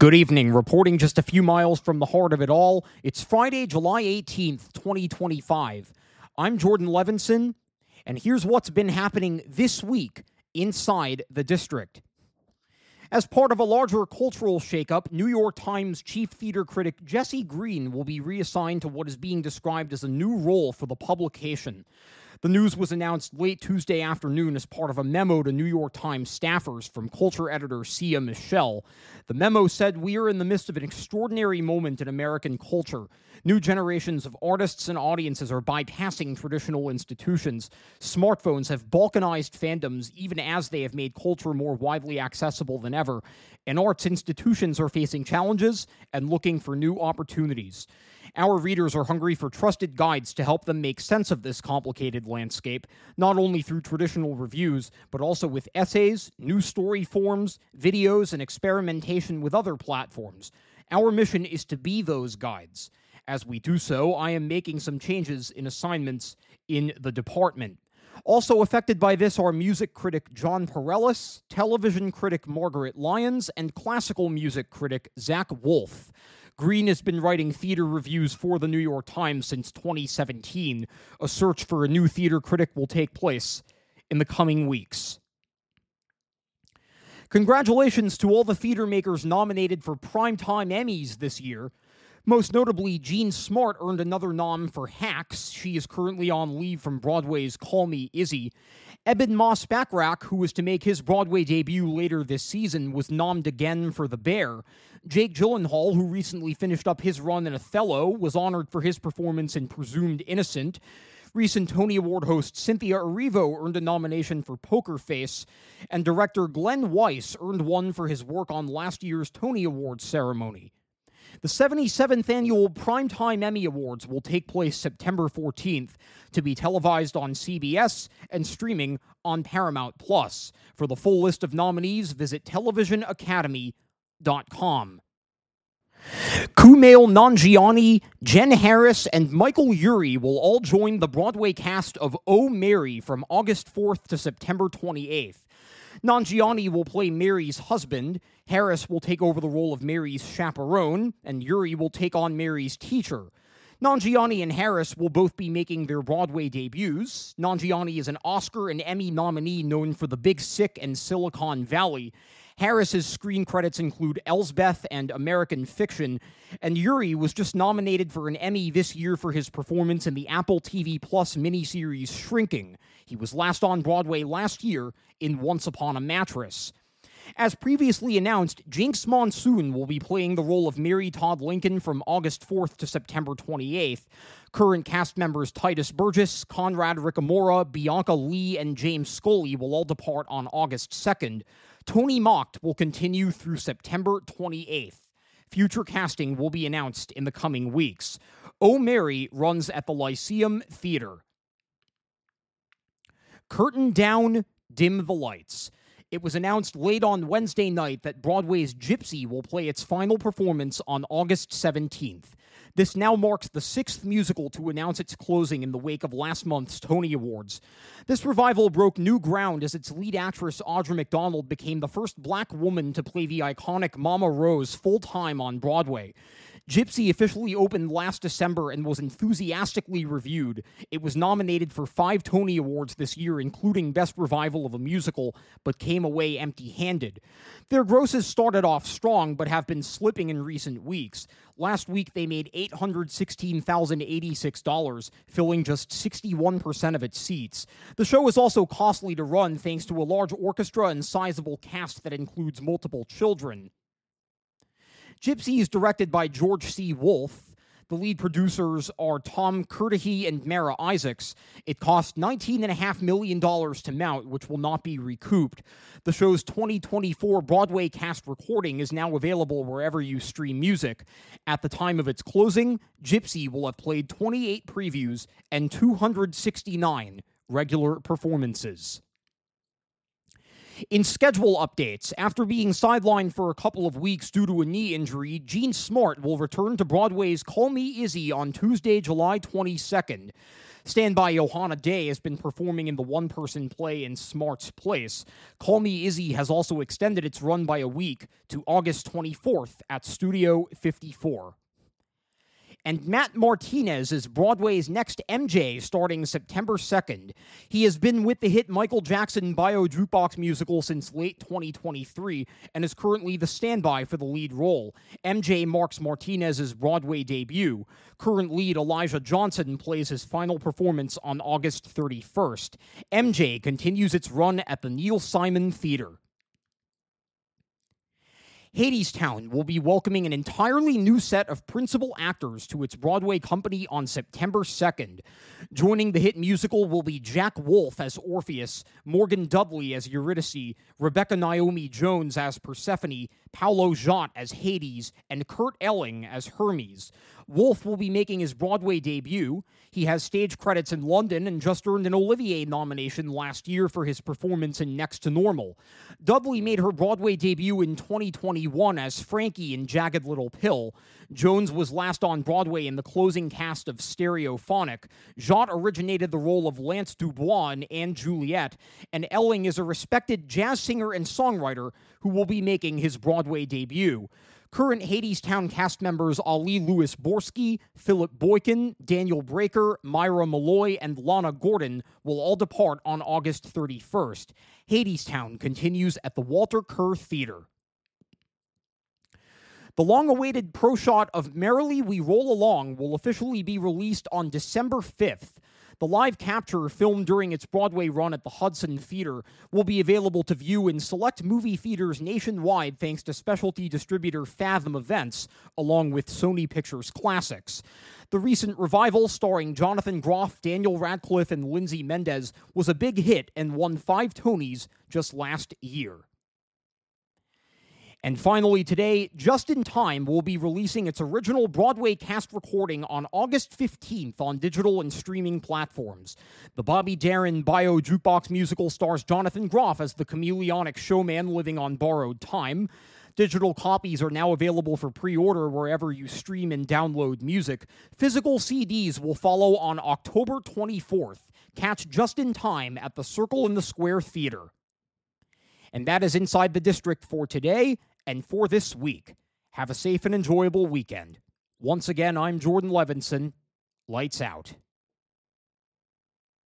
Good evening. Reporting just a few miles from the heart of it all, it's Friday, July 18th, 2025. I'm Jordan Levinson, and here's what's been happening this week inside the district. As part of a larger cultural shakeup, New York Times chief theater critic Jesse Green will be reassigned to what is being described as a new role for the publication. The news was announced late Tuesday afternoon as part of a memo to New York Times staffers from culture editor Sia Michelle. The memo said, "We are in the midst of an extraordinary moment in American culture. New generations of artists and audiences are bypassing traditional institutions. Smartphones have balkanized fandoms even as they have made culture more widely accessible than ever. And arts institutions are facing challenges and looking for new opportunities. Our readers are hungry for trusted guides to help them make sense of this complicated landscape, not only through traditional reviews, but also with essays, news story forms, videos, and experimentation with other platforms. Our mission is to be those guides. As we do so, I am making some changes in assignments in the department." Also affected by this are music critic John Pareles, television critic Margaret Lyons, and classical music critic Zach Wolf. Green has been writing theater reviews for the New York Times since 2017. A search for a new theater critic will take place in the coming weeks. Congratulations to all the theater makers nominated for Primetime Emmys this year. Most notably, Jean Smart earned another nom for Hacks. She is currently on leave from Broadway's Call Me Izzy. Eben Moss-Bachrach, who is to make his Broadway debut later this season, was nommed again for The Bear. Jake Gyllenhaal, who recently finished up his run in Othello, was honored for his performance in Presumed Innocent. Recent Tony Award host Cynthia Erivo earned a nomination for Poker Face, and director Glenn Weiss earned one for his work on last year's Tony Awards ceremony. The 77th Annual Primetime Emmy Awards will take place September 14th, to be televised on CBS and streaming on Paramount+. For the full list of nominees, visit televisionacademy.com. Kumail Nanjiani, Jen Harris, and Michael Urie will all join the Broadway cast of Oh, Mary from August 4th to September 28th. Nanjiani will play Mary's husband, Harris will take over the role of Mary's chaperone, and Urie will take on Mary's teacher. Nanjiani and Harris will both be making their Broadway debuts. Nanjiani is an Oscar and Emmy nominee known for The Big Sick and Silicon Valley. Harris's screen credits include Elsbeth and American Fiction, and Urie was just nominated for an Emmy this year for his performance in the Apple TV Plus miniseries Shrinking. He was last on Broadway last year in Once Upon a Mattress. As previously announced, Jinx Monsoon will be playing the role of Mary Todd Lincoln from August 4th to September 28th. Current cast members Titus Burgess, Conrad Ricamora, Bianca Lee, and James Scully will all depart on August 2nd. Tony Mocht will continue through September 28th. Future casting will be announced in the coming weeks. Oh, Mary runs at the Lyceum Theater. Curtain down, dim the lights. It was announced late on Wednesday night that Broadway's Gypsy will play its final performance on August 17th. This now marks the sixth musical to announce its closing in the wake of last month's Tony Awards. This revival broke new ground as its lead actress Audra McDonald became the first black woman to play the iconic Mama Rose full-time on Broadway. Gypsy officially opened last December and was enthusiastically reviewed. It was nominated for 5 Tony Awards this year, including Best Revival of a Musical, but came away empty-handed. Their grosses started off strong, but have been slipping in recent weeks. Last week, they made $816,086, filling just 61% of its seats. The show is also costly to run thanks to a large orchestra and sizable cast that includes multiple children. Gypsy is directed by George C. Wolfe. The lead producers are Tom Curtihy and Mara Isaacs. It cost $19.5 million to mount, which will not be recouped. The show's 2024 Broadway cast recording is now available wherever you stream music. At the time of its closing, Gypsy will have played 28 previews and 269 regular performances. In schedule updates, after being sidelined for a couple of weeks due to a knee injury, Jean Smart will return to Broadway's Call Me Izzy on Tuesday, July 22nd. Stand By Johanna Day has been performing in the one-person play in Smart's Place. Call Me Izzy has also extended its run by a week to August 24th at Studio 54. And Matt Martinez is Broadway's next MJ starting September 2nd. He has been with the hit Michael Jackson Bio Jukebox musical since late 2023 and is currently the standby for the lead role. MJ marks Martinez's Broadway debut. Current lead Elijah Johnson plays his final performance on August 31st. MJ continues its run at the Neil Simon Theater. Hadestown will be welcoming an entirely new set of principal actors to its Broadway company on September 2nd. Joining the hit musical will be Jack Wolf as Orpheus, Morgan Dudley as Eurydice, Rebecca Naomi Jones as Persephone, Paolo Jott as Hades, and Kurt Elling as Hermes. Wolf will be making his Broadway debut. He has stage credits in London and just earned an Olivier nomination last year for his performance in Next to Normal. Dudley made her Broadway debut in 2021 as Frankie in Jagged Little Pill. Jones was last on Broadway in the closing cast of Stereophonic. Jott originated the role of Lance Dubois in Anne Juliet, and Elling is a respected jazz singer and songwriter who will be making his Broadway debut. Current Hadestown cast members Ali Louis Borsky, Philip Boykin, Daniel Breaker, Myra Malloy, and Lana Gordon will all depart on August 31st. Hadestown continues at the Walter Kerr Theater. The long-awaited pro shot of Merrily We Roll Along will officially be released on December 5th. The live capture, filmed during its Broadway run at the Hudson Theater, will be available to view in select movie theaters nationwide thanks to specialty distributor Fathom Events, along with Sony Pictures Classics. The recent revival, starring Jonathan Groff, Daniel Radcliffe, and Lindsay Mendez, was a big hit and won 5 Tonys just last year. And finally today, Just in Time will be releasing its original Broadway cast recording on August 15th on digital and streaming platforms. The Bobby Darin Bio Jukebox musical stars Jonathan Groff as the chameleonic showman living on borrowed time. Digital copies are now available for pre-order wherever you stream and download music. Physical CDs will follow on October 24th. Catch Just in Time at the Circle in the Square Theater. And that is Inside the District for today and for this week. Have a safe and enjoyable weekend. Once again, I'm Jordan Levinson. Lights out.